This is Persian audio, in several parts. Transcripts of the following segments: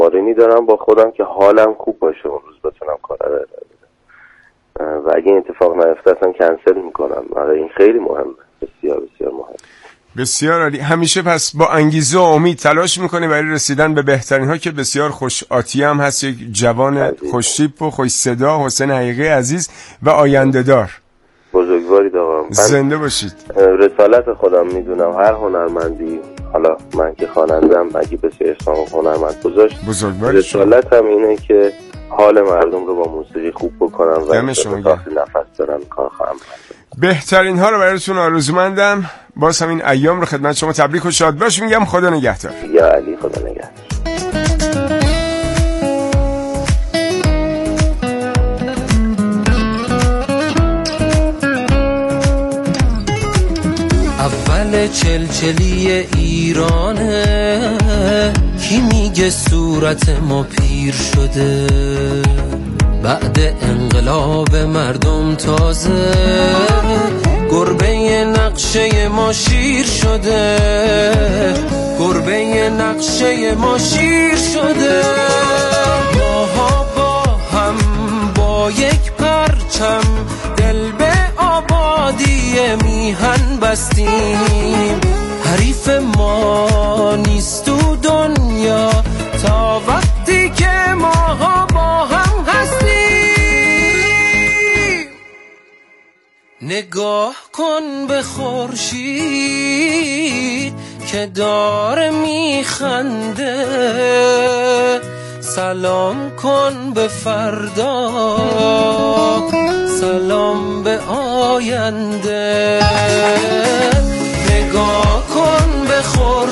قرینی دارم با خودم که حالم خوب باشه اون روز بتونم کار رو ارائه بدم و اگه این اتفاق نیفته اصلا کنسل میکنم. آره این خیلی مهمه، بسیار بسیار مهمه. بسیار عالی. همیشه پس با انگیزه و امید تلاش میکنی برای رسیدن به بهترین ها که بسیار خوش آتی هم هست. یک جوان خوشتیپ و خوش صدا، حسین حقیقی عزیز و آینده دار. بزرگوارید آقا، زنده باشید. رسالت خودم میدونم هر هنرمندی، حالا من که خواننده‌ام اگه بشه اسمم هنرمند گذاشت، رسالتم اینه که حال مردم رو با موسیقی خوب بکنم و تا نفس دارم کار خواهم کرد. بهترین ها رو براتون آرزومندم. باز همین ایام رو خدمت شما تبریک و شاد باش میگم. خدا نگهدار. یا علی، خدا نگهدار. اول چلچلی ایرانه، کی میگه صورت ما پیر شده؟ بعد انقلاب مردم تازه گربه نقشه ما شیر شده، گربه نقشه ما شیر شده. ماها با هم با یک پرچم دل به آبادی میهن بستیم، حریف ما نیست تو دنیا تا وقتی که ماها با هم هستیم. نگاه کن به خورشید که داره میخنده، سلام کن به فردا، سلام به آینده. نگاه کن به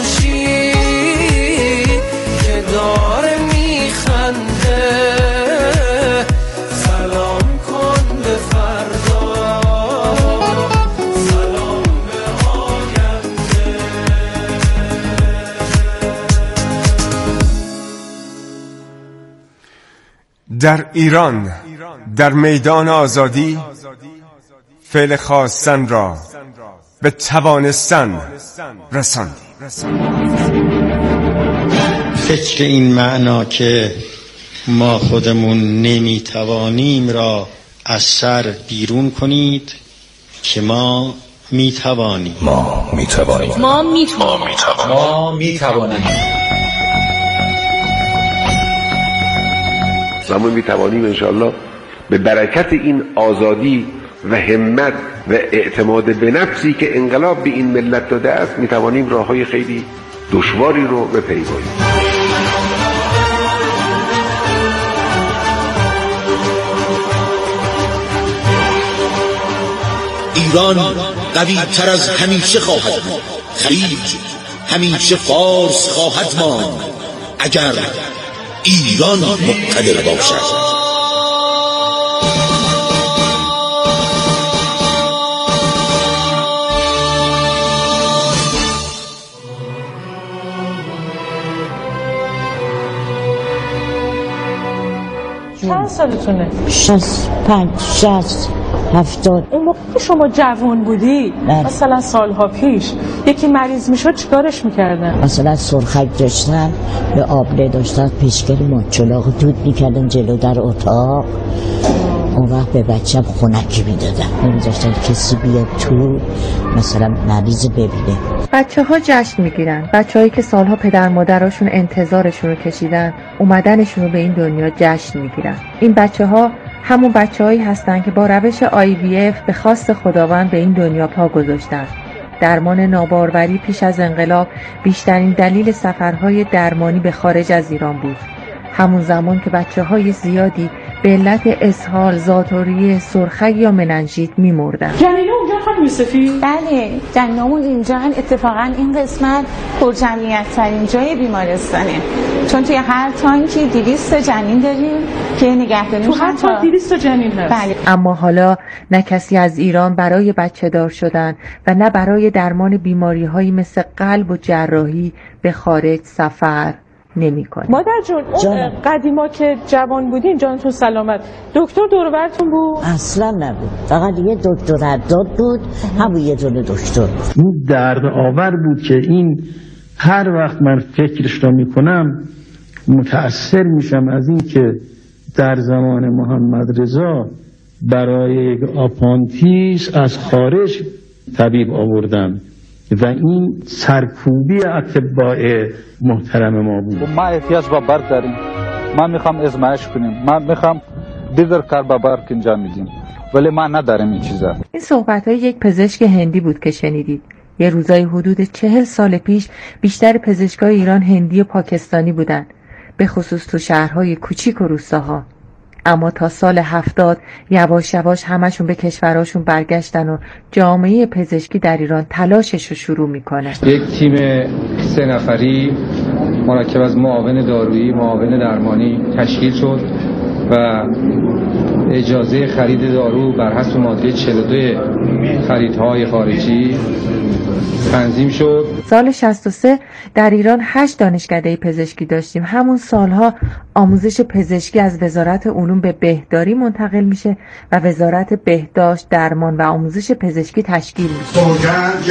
خورشید که داره میخنده، سلام کن به فردا، سلام به آینده. در ایران در میدان آزادی فعل خواستن را به توانستن رساندی. فکر این معنا که ما خودمون نمیتوانیم را از سر بیرون کنید که ما میتوانیم. ما میتوانیم. ما میتوانیم. ما میتوانیم. ما میتوانیم انشاءالله به برکت این آزادی و همت و اعتماد به نفسی که انقلاب به این ملت داده است میتوانیم راههای خیلی دشواری رو بپیماییم. ایران قوی تر از همیشه خواهد ماند. خلیج همیشه فارس خواهد ماند اگر ایران مقتدر باشد. چند سالتونه؟ 65 60 70. اون موقع که شما جوان بودی مثلا سالها پیش یکی مریض میشد چیکارش میکردن؟ مثلا سرخک داشتن یا آبله داشتن پیشگری ماچلاق دود میکردن جلو در اتاق. اون وقت به بچه‌م خنکی میدادن، نمیذاشتن کسی بیاد تو مثلا مریض ببینه. بچه‌ها جشن میگیرن، بچه‌هایی که سالها پدر مادراشون انتظارشون رو کشیدن اومدنشون رو به این دنیا جشن میگیرن. این بچه‌ها همون بچه‌هایی هستن که با روش IVF به خواست خداوند به این دنیا پا گذاشتن. درمان ناباروری پیش از انقلاب بیشترین دلیل سفرهای درمانی به خارج از ایران بود. همون زمان که بچه‌های زیادی به علت اسهال، زاتوریه، سرخک یا مننژیت می‌مردن. جنینه اونجا خانم یوسفی؟ بله، جنینامون اینجا اتفاقا این قسمت پرجمعیت ترین جای بیمارستانه. چون توی هر تانکی 200 جنین داریم که نگهداری تو هر تانک 200 جنین هست. بله. اما حالا نه کسی از ایران برای بچه دار شدن و نه برای درمان بیماری‌هایی مثل قلب و جراحی به خارج سفر نمی‌کنه. مادر جون قدیما که جوان بودین جانتون سلامت، دکتر دور و برتون بود؟ اصلا نبود، فقط یه دکتر حداد بود، همون یه دونه دکتر. این درد آور بود که این هر وقت من فکرش رو میکنم متأثر میشم از این که در زمان محمد رضا برای یک آپانتیس از خارج طبیب آوردن و این سرکوبی اطباء محترم ما بود. ما احتیاج به برق داریم، ما میخوام ازمایش کنیم، ما میخوام دیگر کار با برق انجام میدیم، ولی ما نداریم این چیزا. این صحبت‌های یک پزشک هندی بود که شنیدید. یه روزای حدود 40 سال پیش بیشتر پزشکای ایران هندی و پاکستانی بودن، به خصوص تو شهرهای کوچیک و روستاها. اما تا سال 70 یواش یواش همشون به کشورهاشون برگشتن و جامعه پزشکی در ایران تلاشش رو شروع میکنه. یک تیم 3 نفری مرکب از معاون دارویی، معاون درمانی تشکیل شد و اجازه خرید دارو بر حسب ماده 42 خریدهای خارجی تنظیم شد. سال 63 در ایران 8 دانشکده پزشکی داشتیم. همون سالها آموزش پزشکی از وزارت علوم به بهداری منتقل میشه و وزارت بهداشت، درمان و آموزش پزشکی تشکیل میشه. سوگند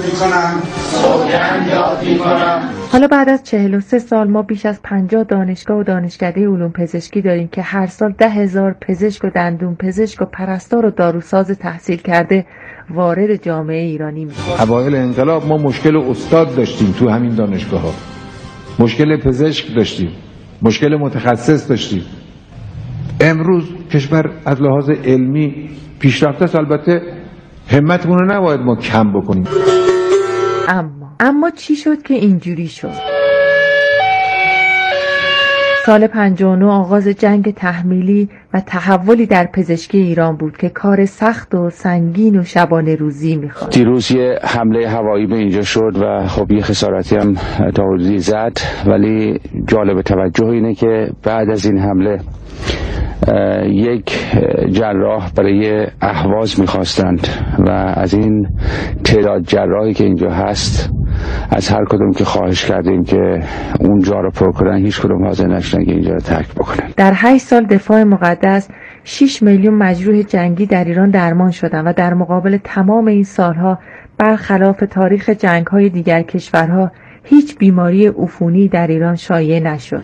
یاد میکنم. حالا بعد از 43 سال ما بیش از 50 دانشگاه و دانشکده علوم پزشکی داریم که هر سال 10,000 پزشک و دندون پزشک و پرستار و داروساز تحصیل کرده وارد جامعه ایرانی میشه. اوایل انقلاب ما مشکل استاد داشتیم تو همین دانشگاه‌ها، مشکل پزشک داشتیم، مشکل متخصص داشتیم. امروز کشور از لحاظ علمی پیشرفته است، البته همتمون رو نباید ما کم بکنیم. اما چی شد که اینجوری شد؟ سال 59 آغاز جنگ تحمیلی و تحولی در پزشکی ایران بود که کار سخت و سنگین و شبانه روزی میخواد. دیروز یه حمله هوایی به اینجا شد و خب یه خسارتی هم تا حدودی زد، ولی جالب توجه اینه که بعد از این حمله یک جراح برای اهواز میخواستند و از این تعداد جراحی که اینجا هست از هر کدوم که خواهش کردیم که اون جا رو پر کنن، هیچ کدوم حاضر نشدن که اینجا رو ترک بکنن. در 8 سال دفاع مقدس 6 میلیون مجروح جنگی در ایران درمان شدن و در مقابل تمام این سالها برخلاف تاریخ جنگ‌های دیگر کشورها هیچ بیماری عفونی در ایران شایع نشد.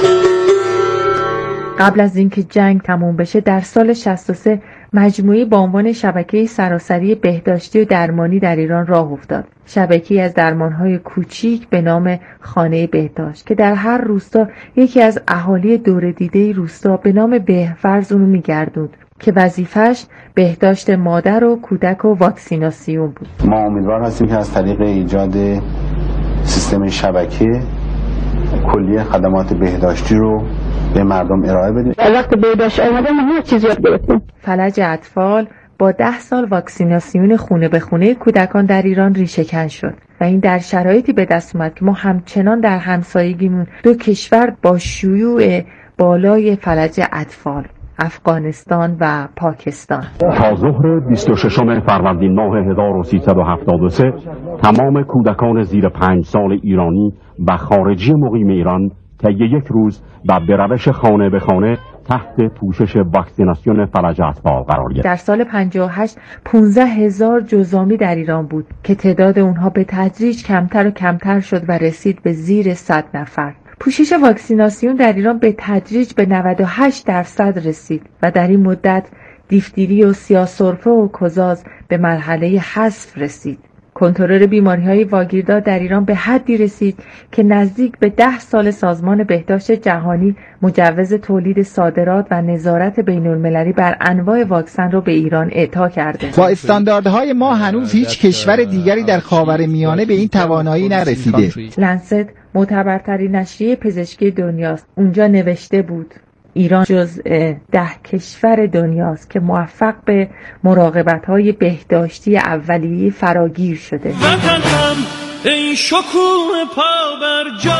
قبل از اینکه جنگ تموم بشه در سال 63 مجموعه‌ای با عنوان شبکه سراسری بهداشتی و درمانی در ایران راه افتاد. شبکه‌ای از درمان‌های کوچیک به نام خانه بهداشت که در هر روستا یکی از اهالی دور دیده روستا به نام بهفرز اونو می‌گردوند که وظیفش بهداشت مادر و کودک و واکسیناسیون بود. ما امیدوار هستیم که از طریق ایجاد سیستم شبکه کلیه خدمات بهداشتی رو به مردم ارائه بدیم. وقتی بهداشت آمده ما هر چیزی یاد گرفتیم. فلج اطفال با 10 سال واکسیناسیون خونه به خونه کودکان در ایران ریشه‌کن شد و این در شرایطی به دست اومد که ما همچنان در همسایگیمون 2 کشور با شیوع بالای فلج اطفال، افغانستان و پاکستان. تا ظهر 26 فروردین ماه 1373 تمام کودکان زیر 5 سال ایرانی و خارجی مقیم ایران طی یک روز و به روش خانه به خانه تحت پوشش واکسیناسیون فلج اطفال قرار گرفت. در سال 58 15,000 جزامی در ایران بود که تعداد اونها به تدریج کمتر و کمتر شد و رسید به زیر 100 نفر. پوشش واکسیناسیون در ایران به تدریج به 98% رسید و در این مدت دیفتری و سیاه‌سرفه و کزاز به مرحله حذف رسید. کنترل بیماری‌های واگیردار در ایران به حدی رسید که نزدیک به 10 سال سازمان بهداشت جهانی مجوز تولید، صادرات و نظارت بین‌المللی بر انواع واکسن را به ایران اعطا کرده. با استانداردهای ما هنوز هیچ کشور دیگری در خاورمیانه به این توانایی نرسیده. لنست معتبرترین نشریه پزشکی دنیاست. اونجا نوشته بود ایران جزء 10 کشور دنیاست که موفق به مراقبت‌های بهداشتی اولیه فراگیر شده. وطنم ای شکوه پا بر جا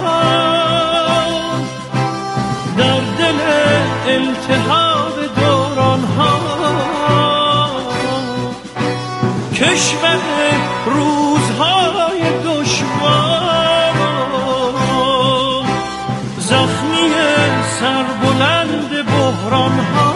در دل التهاب دوران‌ها، کشور روزهای دشوار، زخمی سربلند بحران‌ها،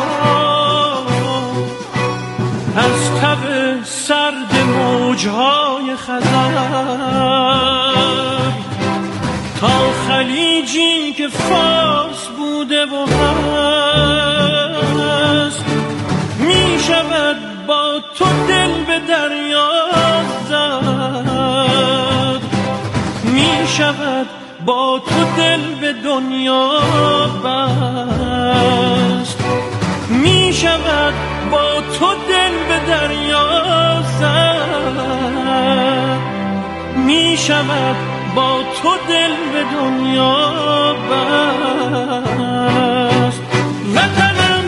از تب سرد موجهای خزر تا خلیجی که که فارس بوده و هست، می شود با تو دل به دریا زد، می شود با تو دل به دنیا بست، می شود با تو دل به دریا زد، می شود با تو دل به دنیا بست. وطنم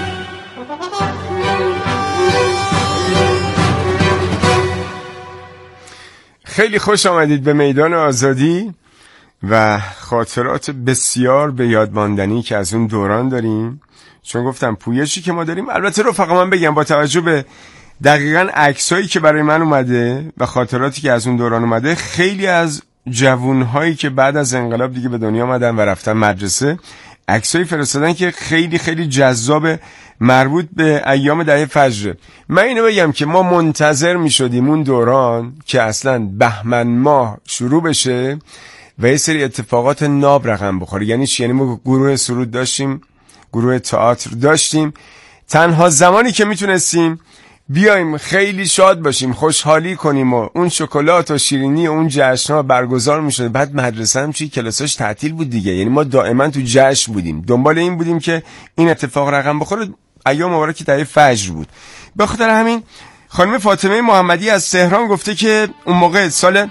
خیلی خوش آمدید به میدان آزادی و خاطرات بسیار به یاد ماندنی که از اون دوران داریم. چون گفتم پویشی که ما داریم، البته رفقا من بگم با توجه به دقیقاً عکسایی که برای من اومده و خاطراتی که از اون دوران اومده، خیلی از جوانهایی که بعد از انقلاب دیگه به دنیا اومدن و رفتن مدرسه عکسایی فرستادن که خیلی خیلی جذاب، مربوط به ایام دهه فجر. من اینو بگم که ما منتظر میشدیم اون دوران که اصلا بهمن ماه شروع بشه و یه سری اتفاقات ناب رقم بخوره. یعنی چی؟ یعنی ما گروه سرود داشتیم، گروه تئاتر داشتیم، تنها زمانی که میتونستیم بیایم خیلی شاد باشیم، خوشحالی کنیم و اون شکلات و شیرینی و اون جشن‌ها برگزار می‌شد. بعد مدرسه هم چی کلاساش تعطیل بود دیگه، یعنی ما دائما تو جشن بودیم، دنبال این بودیم که این اتفاق رقم بخوره. ایام مبارک دهه فجر بود. به خاطر همین خانم فاطمه محمدی از تهران گفته که اون موقع سال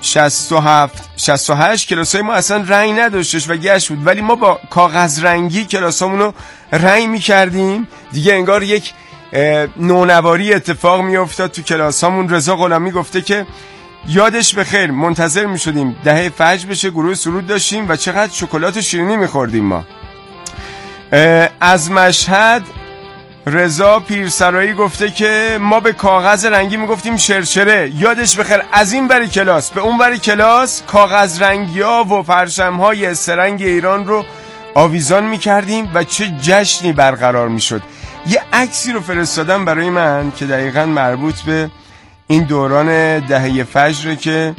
67-68 کلاسای ما اصلا رنگ نداشتش و گشت بود، ولی ما با کاغذ رنگی کلاسامون رو رنگ می‌کردیم دیگه، انگار یک نونواری اتفاق می افتاد تو کلاسامون. رضا غلامی گفته که یادش بخیر منتظر می شدیم دهه فجر بشه، گروه سرود داشتیم و چقدر شکلات و شیرینی می خوردیم ما. از مشهد رضا پیرسرایی گفته که ما به کاغذ رنگی می گفتیم شرشره. یادش بخیر از این بری کلاس به اون بری کلاس کاغذ رنگی ها و پرچم های سرنگ ایران رو آویزان می کردیم و چه جشنی برقرار می شد. یه عکسی رو فرستادم برای من که دقیقاً مربوط به این دوران دهه فجر که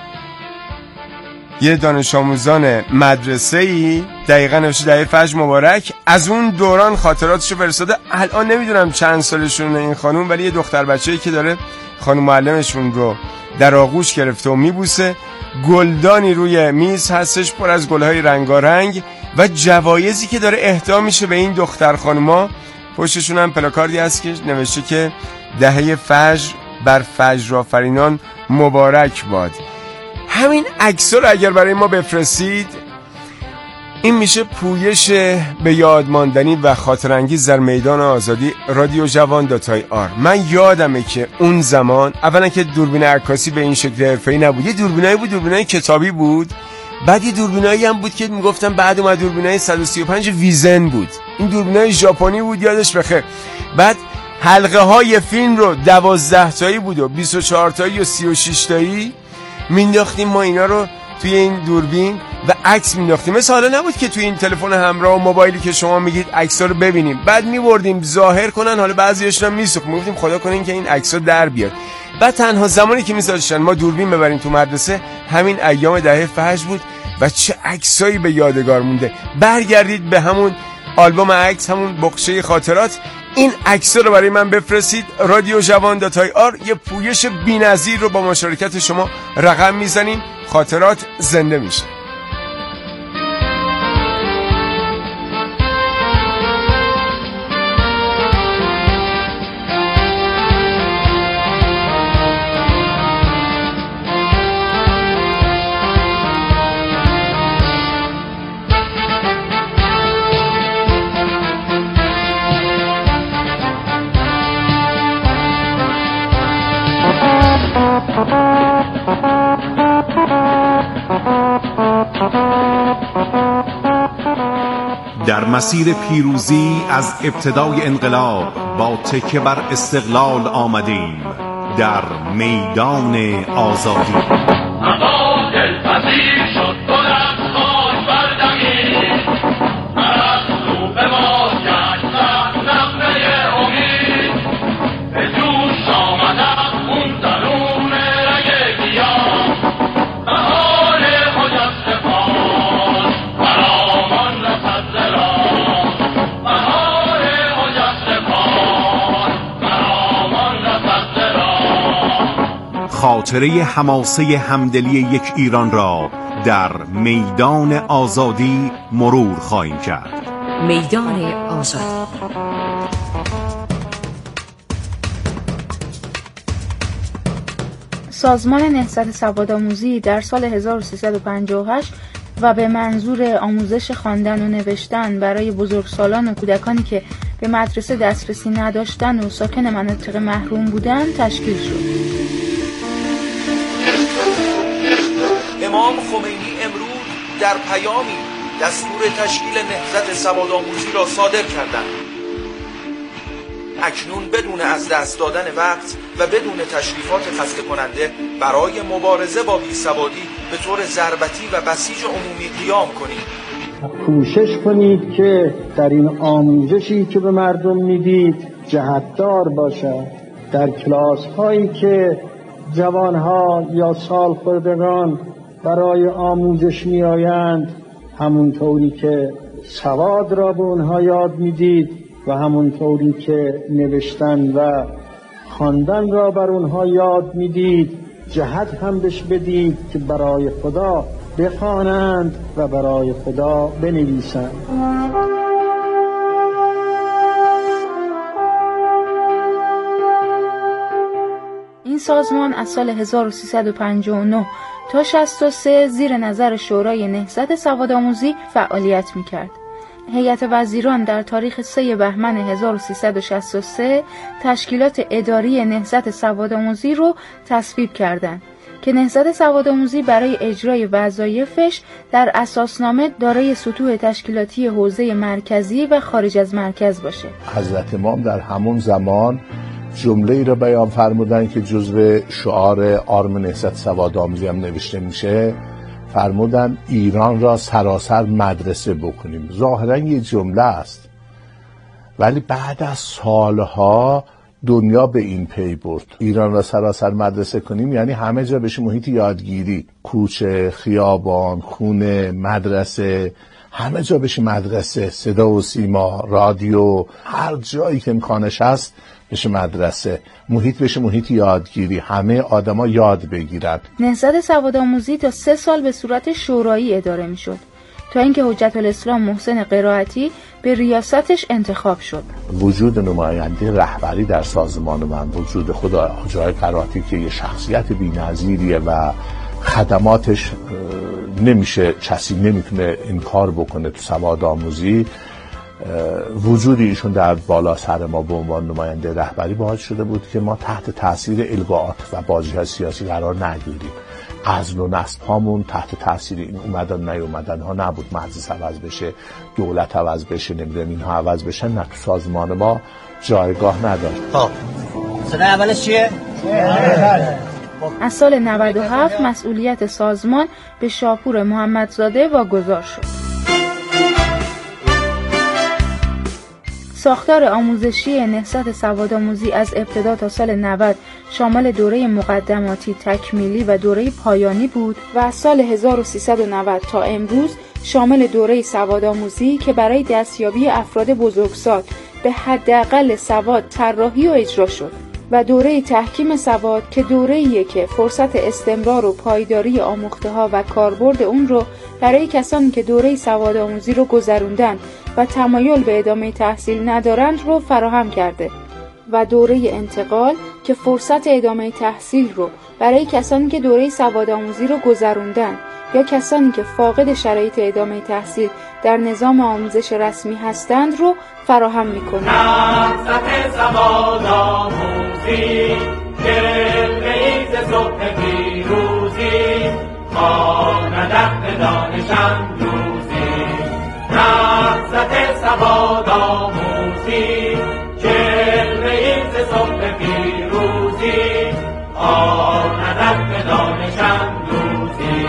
یه دانش آموزان مدرسه‌ای دقیقاً نوشته دهه فجر مبارک، از اون دوران خاطراتشو فرستاده. الان نمیدونم چند سالشونه این خانوم، ولی یه دختر بچه‌ای که داره خانم معلمشون رو در آغوش گرفته و میبوسه. گلدانی روی میز هستش پر از گل‌های رنگارنگ و جوایزی که داره اهدا میشه به این دختر خانوما. پشتشون هم پلاکاردی هست که نوشته که دهه فجر بر فجر آفرینان مبارک باد. همین عکس‌ها رو اگر برای ما بفرستید، این میشه پویش به یاد ماندنی و خاطر انگیز در میدان آزادی رادیو جوان.ir. من یادمه که اون زمان اولا که دوربین عکاسی به این شکل حرفه‌ای نبود، یه دوربینایی بود، دوربینای کتابی بود. بعد یه دوربینایی هم بود که میگفتن بعد اومد دوربینای 135 ویزن بود، این دوربینای ژاپنی بود یادش بخیر. بعد حلقه های فیلم رو 12 تایی بود و 24 تایی و 36 تایی مینداختیم ما اینا رو توی این دوربین و عکس مینداختیم. مثل حالا نبود که توی این تلفن همراه و موبایلی که شما میگید عکس‌ها رو ببینیم، بعد میبردیم ظاهر کنن، حالا بعضیاشون هم میسوخت، میگفتیم خدا کنین که این عکس‌ها در بیاد. بعد تنها زمانی که میذاشتن ما دوربین ببریم تو مدرسه همین ایام دهه فجر بود و چه عکسایی به یادگار مونده. برگردید به همون آلبوم عکس، همون بخشه خاطرات، این عکس‌ها رو برای من بفرستید. رادیو جوان.ir یه پویش بی‌نظیر رو با مشارکت شما رقم میزنیم، خاطرات زنده میشه. در مسیر پیروزی از ابتدای انقلاب با تکیه بر استقلال آمدیم در میدان آزادی. خاطره حماسه همدلی یک ایران را در میدان آزادی مرور خواهیم کرد. میدان آزادی. سازمان نهضت سوادآموزی در سال 1358 و به منظور آموزش خواندن و نوشتن برای بزرگسالان و کودکانی که به مدرسه دسترسی نداشتند و ساکن مناطق محروم بودند تشکیل شد. امام خمینی امروز در پیامی دستور تشکیل نهضت سوادآموزی را صادر کردند. اکنون بدون از دست دادن وقت و بدون تشریفات خسته کننده برای مبارزه با بیسوادی به طور ضربتی و بسیج عمومی قیام کنید. کوشش کنید که در این آموزشی که به مردم میدید جهتدار باشد. در کلاس هایی که جوانها یا سالخوردگان برای آموزش می آیند همونطوری که سواد را به اونها یاد میدید و همونطوری که نوشتن و خواندن را بر اونها یاد میدید جهت هم بهش بدید که برای خدا بخوانند و برای خدا بنویسند. این سازمان از سال 1359 تا 63 زیر نظر شورای نهضت سوادآموزی فعالیت می‌کرد. هیئت وزیران در تاریخ 3 بهمن 1363 تشکیلات اداری نهضت سوادآموزی رو تصویب کردند که نهضت سوادآموزی برای اجرای وظایفش در اساسنامه دارای سطوح تشکیلاتی حوزه مرکزی و خارج از مرکز باشه. حضرت امام در همون زمان جمله‌ای را بیان فرمودن که جزو شعار آرم نهضت سوادآموزی هم نوشته میشه. فرمودن ایران را سراسر مدرسه بکنیم. ظاهرا یه جمله است ولی بعد از سالها دنیا به این پی برد. ایران را سراسر مدرسه کنیم یعنی همه جا بشه محیط یادگیری، کوچه، خیابان، خونه، مدرسه، همه جا بشه مدرسه، صدا و سیما، رادیو، هر جایی که امکانش هست بشه مدرسه، محیط بشه محیط یادگیری، همه آدما یاد بگیرن. نهضت سوادآموزی تا 3 سال به صورت شورایی اداره میشد تا اینکه حجت الاسلام محسن قرائتی به ریاستش انتخاب شد. وجود نماینده رهبری در سازمان من، وجود خود حجای قرائتی که یه شخصیت بی‌نظیریه و خدماتش نمیشه، کسی نمیتونه انکار بکنه تو سوادآموزی، وجود ایشون در بالا سر ما به عنوان نماینده رهبری باعث شده بود که ما تحت تاثیر الگوات و بازی‌های سیاسی قرار نگیریم. عزل و نسب هامون تحت تاثیر این اومدن نیومدن ها نبود. مجلس عوض بشه، دولت عوض بشه، نمیدونم اینها عوض بشن، نه تو سازمان ما جایگاه نداشت. خب صدا اولش چیه؟ از سال 97 مسئولیت سازمان به شاپور محمدزاده واگذار شد. ساختار آموزشی نهضت سوادآموزی از ابتدا تا سال 90 شامل دوره مقدماتی، تکمیلی و دوره پایانی بود و از سال 1390 تا امروز شامل دوره سوادآموزی که برای دستیابی افراد بزرگسال به حداقل سواد طراحی و اجرا شد و دوره تحکیم سواد که دوره‌ایه که فرصت استمرار و پایداری آموخته‌ها و کاربرد اون رو برای کسانی که دوره سوادآموزی رو گذروندن و تمایل به ادامه تحصیل ندارند رو فراهم کرده و دوره انتقال که فرصت ادامه تحصیل رو برای کسانی که دوره سوادآموزی رو گذروندن یا کسانی که فاقد شرایط ادامه تحصیل در نظام آموزش رسمی هستند رو فراهم می‌کنه. نهضت سوادآموزی جلوه‌ای ز صبح پیروزی خواندن به دانش اندوزی. نهضت سوادآموزی جلوه‌ای ز صبح پیروزی خواندن به دانش اندوزی.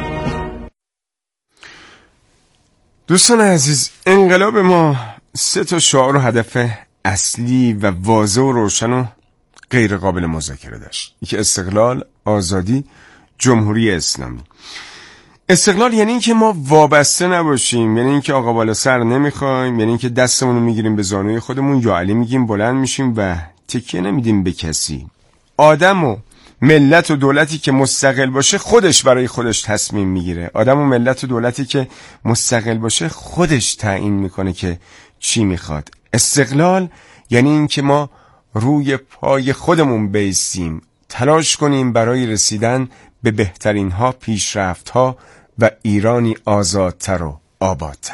دوستان عزیز، انقلاب ما 3 شعار و هدف اصلی و واضح و روشن و غیر قابل مذاکره داشت. یکی استقلال، آزادی، جمهوری اسلامی. استقلال یعنی اینکه ما وابسته نباشیم، یعنی اینکه آقا بالا سر نمیخوایم، یعنی اینکه دستمون رو میگیریم به زانوی خودمون یا علی میگیم بلند میشیم و تکیه نمیدیم به کسی. آدم و ملت و دولتی که مستقل باشه خودش برای خودش تصمیم میگیره. آدم و ملت و دولتی که مستقل باشه خودش تعیین میکنه که چی میخواد. استقلال یعنی اینکه ما روی پای خودمون بایستیم، تلاش کنیم برای رسیدن به بهترین ها، پیشرفت ها و ایرانی آزادتر و آبادتر.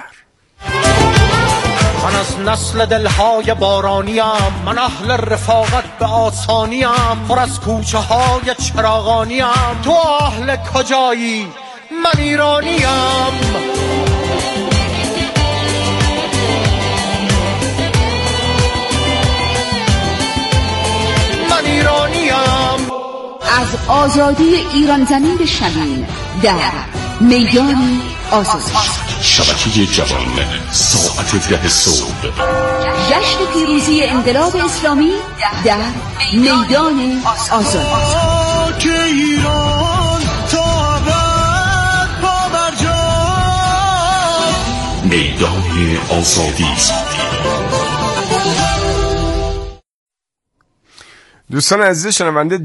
من از نسل دلهای بارانیم، من اهل رفاقت به آسانیم، پر از کوچه های چراغانیم. تو اهل کجایی؟ من ایرانیم. من ایرانیم. از آزادی ایران زمین بشنویم در میدان آزادی. شبکه جوان ساعت 10 صبح. جشن پیروزی انقلاب اسلامی در میدان آزادی. که ایران تا ابد پابرجا. میدان آزادی. دوستان عزیز شنونده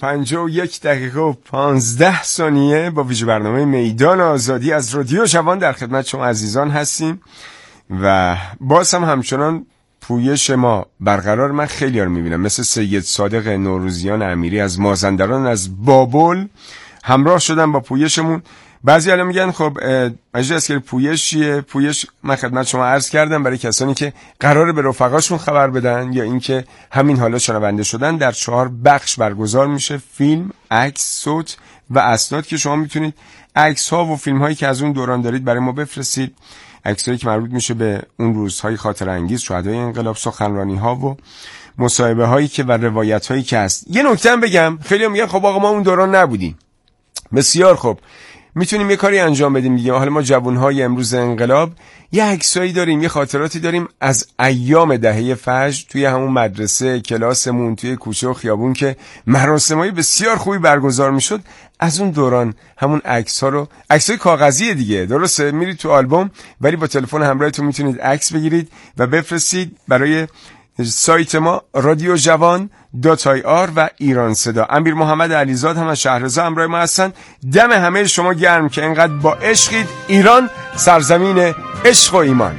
10:51 با ویژه برنامه میدان آزادی از رادیو جوان در خدمت شما عزیزان هستیم و باز هم همچنان پویش ما برقرار. من خیلی ها رو میبینم مثل سید صادق نوروزیان امیری از مازندران، از بابل همراه شدن با پویشمون. بعضی الان میگن خب مجید اسکری پویش چیه؟ پویش من خدمت شما عرض کردم برای کسانی که قراره به رفقاشون خبر بدن یا اینکه همین حالا شنونده شدن. در 4 بخش برگزار میشه: فیلم، عکس، صوت و اسناد که شما میتونید عکس ها و فیلم هایی که از اون دوران دارید برای ما بفرستید. عکس هایی که مربوط میشه به اون روزهای خاطر انگیز، شهدای انقلاب، سخنرانی ها و مصاحبه هایی که و روایت هایی که هست. یه نکته هم بگم، خیلی میگن خب آقا ما اون دوران نبودیم. بسیار خب، میتونیم یه کاری انجام بدیم دیگه. حالا ما جوانهای امروز انقلاب یه عکسایی داریم، یه خاطراتی داریم از ایام دهه فجر توی همون مدرسه، کلاسمون، توی کوچه و خیابون که مراسمای بسیار خوبی برگزار میشد. از اون دوران همون عکس‌ها رو، عکسای کاغذی دیگه، درسته، میرید تو آلبوم، ولی با تلفن همراهتون میتونید عکس بگیرید و بفرستید برای سایت ما رادیو جوان .ir و ایران صدا. امیر محمد علیزاد هم از شهرزا همراه ما هستن. دم همه شما گرم که اینقدر با عشقید. ایران سرزمین عشق و ایمان.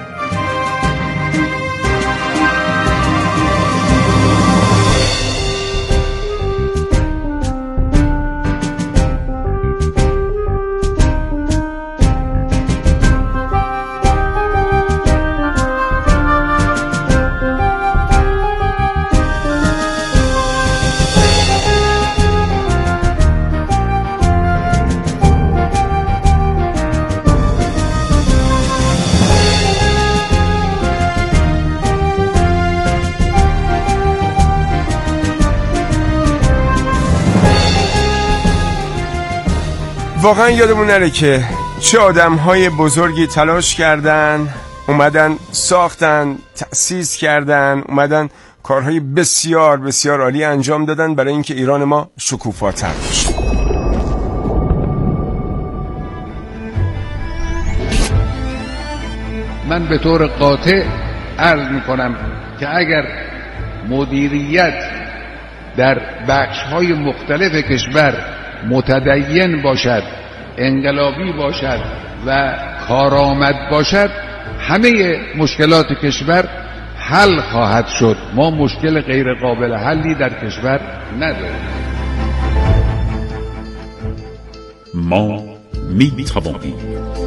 واقعا یادمون نره که چه آدم‌های بزرگی تلاش کردن، اومدن ساختن، تأسیس کردن، اومدن کارهای بسیار بسیار عالی انجام دادن برای اینکه ایران ما شکوفاتر بشه. من به طور قاطع عرض میکنم که اگر مدیریت در بخش‌های مختلف کشور متدین باشد، انقلابی باشد و کارآمد باشد، همه مشکلات کشور حل خواهد شد. ما مشکل غیر قابل حلی در کشور نداریم. ما می‌توانیم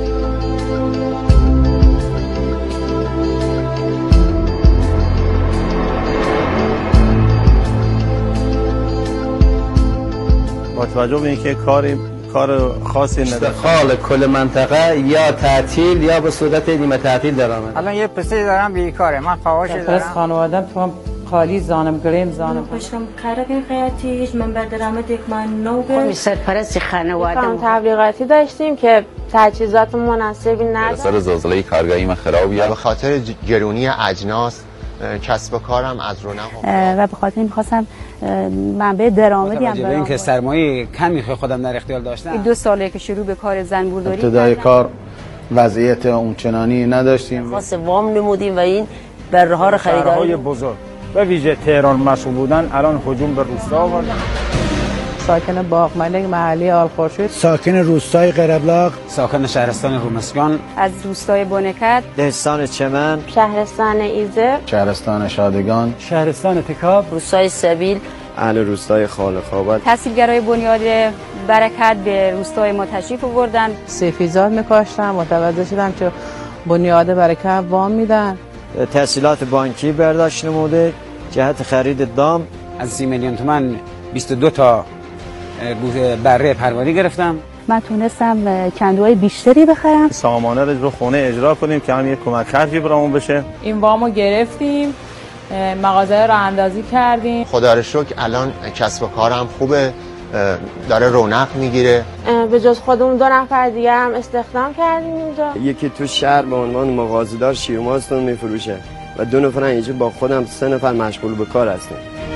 با توجه به اینکه کار خاصی نداره، استقال کل منطقه یا تعطیل یا به صورت نیمه تعطیل درآمد. الان یه پسری دارم بیکاره، من فواش دارم. خانواده‌ام تو خالی زانم گریم زانم. پشتم کارگاه خیاطی هیچ منبع درآمد یک من نوگه. سرپرست خانواده. تبلیغاتی داشتیم که تجهیزات مناسبی نداشت. سر زلزله کارگاهی من خرابیه. به خاطر گرونی اجناس کسب و کارم از رونق و به خاطر این می‌خواستم منبع درآمدی هم برام. اینکه سرمایه کمی خودم در اختیار داشتم. 2 ساله که شروع به کار زنبورداری ابتدای کار وضعیت امچنانی نداشتیم. خاص وام نمودیم و این برها رو خریدار. شهرهای بزرگ و ویژه تهران مشغول بودن الان هجوم به روستا آوردن. ساکن باغ ملک محلی آلخورشید، ساکن روستای قره‌بلاغ، ساکن شهرستان رومسگان، از روستای بنکت، دهستان چمن، شهرستان ایزه، شهرستان شادگان، شهرستان تکاب، روستای سبیل، اهل روستای خالق‌آباد. تحصیلگرای بنیاد برکت به روستای ما تشریف آوردن. سفیزات می‌کاشتم، متوجه شدم که بنیاد برکت وام میدن. تحصیلات بانکی برداشت نموده، جهت خرید دام از 30 میلیون تومان 22 تا بره پروانی گرفتم. من تونستم کندوهای بیشتری بخرم. سامانه رو خونه اجرا کنیم که هم یک کمک خرجی برامون بشه. این وامو گرفتیم، مغازه رو اندازی کردیم. خدا رو شکر الان کسب و کارم خوبه، داره رونق میگیره. به جز خودمون 2 نفر دیگه هم استخدام کردیم اینجا. یکی تو شهر به عنوان مغازه‌دار شیرماستون میفروشه و 2 نفر اینجا با خودم 3 نفر مشغول به کار هستیم.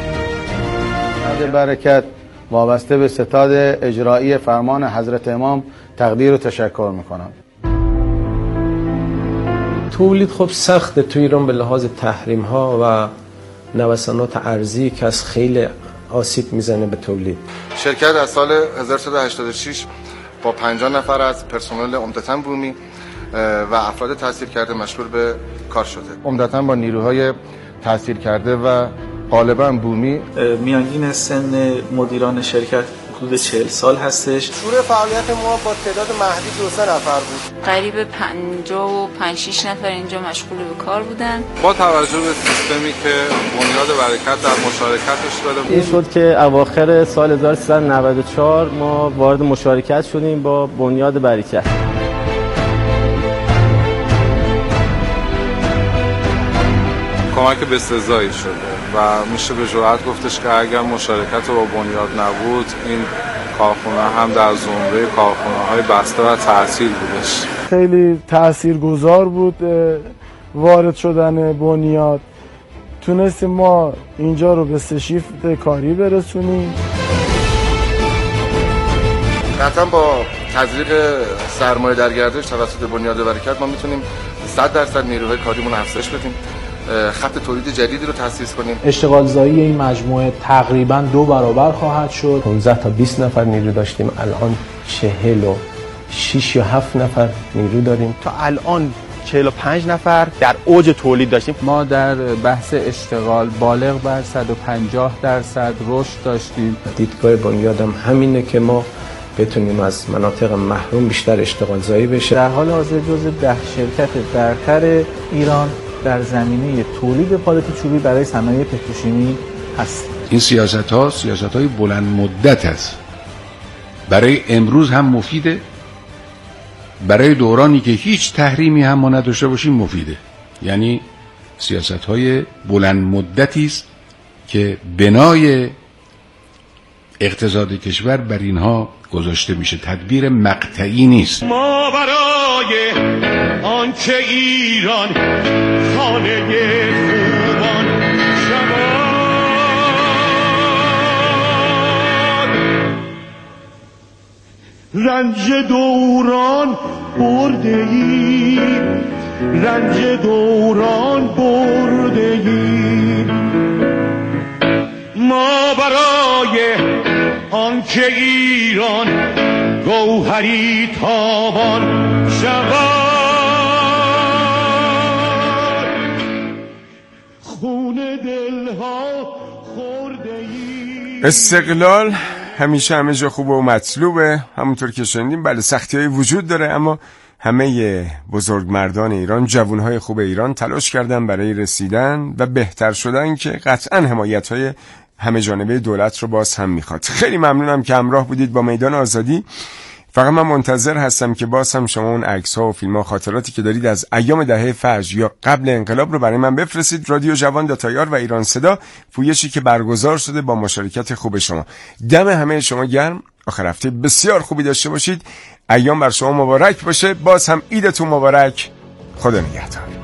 برکت وابسته به ستاد اجرایی فرمان حضرت امام تقدیر و تشکر میکنم. تولید خب سخت تو ایران به لحاظ تحریم ها و نوسانات ارزی که از خیلی آسیب میزنه به تولید. شرکت از سال 1386 با 50 نفر از پرسنل عمدتاً بومی و افراد تحصیل کرده مشغول به کار شده. عمدتاً با نیروهای تحصیل کرده و غالباً بومی. میانگین سن مدیران شرکت حدود 40 سال هستش. شروع فعالیت ما با تعداد محدود 2-3 نفر بود. قریب 55-6 نفر اینجا مشغول به کار بودن. با توجه به سیستمی که بنیاد برکت در مشارکتش داده این شد که اواخر سال 1394 ما وارد مشارکت شدیم با بنیاد برکت. کمک بسزایی شده و میشه به جرئت گفتش که اگر مشارکت با بنیاد نبود این کارخونه هم در زمره کارخونه‌های بسته و تعطیل بودش. خیلی تاثیرگذار بود وارد شدن بنیاد. تونستیم ما اینجا رو به 3 شیفت کاری برسونیم. قطعا با تزریق سرمایه در گردش توسط بنیاد برکت ما میتونیم 100% نیروهای کاریمون افزایش بدیم، خط تولید جدیدی رو تأسیس کنیم. اشتغال زایی این مجموعه تقریباً 2 برابر خواهد شد. 15 تا 20 نفر نیرو داشتیم، الان 46 یا 7 نفر نیرو داریم. تا الان 45 نفر در اوج تولید داشتیم. ما در بحث اشتغال بالغ بر 150% رشد داشتیم. دیدگاه بنیادم همینه که ما بتونیم از مناطق محروم بیشتر اشتغال زایی بشه. در حال حاضر جزو 10 شرکت برتر ایران در زمینه تولید پالت چوبی برای صنایع پتروشیمی هست. این سیاست‌های بلند مدت است. برای امروز هم مفیده، برای دورانی که هیچ تحریمی هم ما نداشته باشیم مفیده. یعنی سیاست‌های بلند مدتی است که بنای اقتصاد کشور بر اینها گذاشته میشه، تدبیر مقطعی نیست. ما برای آنچه ایران خانه خوبان شود، رنج دوران برده ای، رنج دوران برده ای. ما برای آنکه ایران گوهری تابان شود، خون دلها خورده ای. استقلال همیشه همه جا خوبه و مطلوبه، همونطور که شنیدیم. بله سختی‌های وجود داره، اما همه بزرگمردان ایران، جوانهای خوب ایران تلاش کردن برای رسیدن و بهتر شدن که قطعا حمایت‌های همه جانبه دولت رو باز هم میخواد. خیلی ممنونم که همراه بودید با میدان آزادی. فقط من منتظر هستم که باز هم شما اون عکس‌ها و فیلم‌ها، خاطراتی که دارید از ایام دهه فجر یا قبل انقلاب رو برای من بفرستید. رادیو جوان داتایار و ایران صدا، پویشی که برگزار شده با مشارکت خوب شما. دم همه شما گرم. آخر هفته بسیار خوبی داشته باشید. ایام بر شما مبارک باشه. باز هم عیدتون مبارک. خدا نگهدار.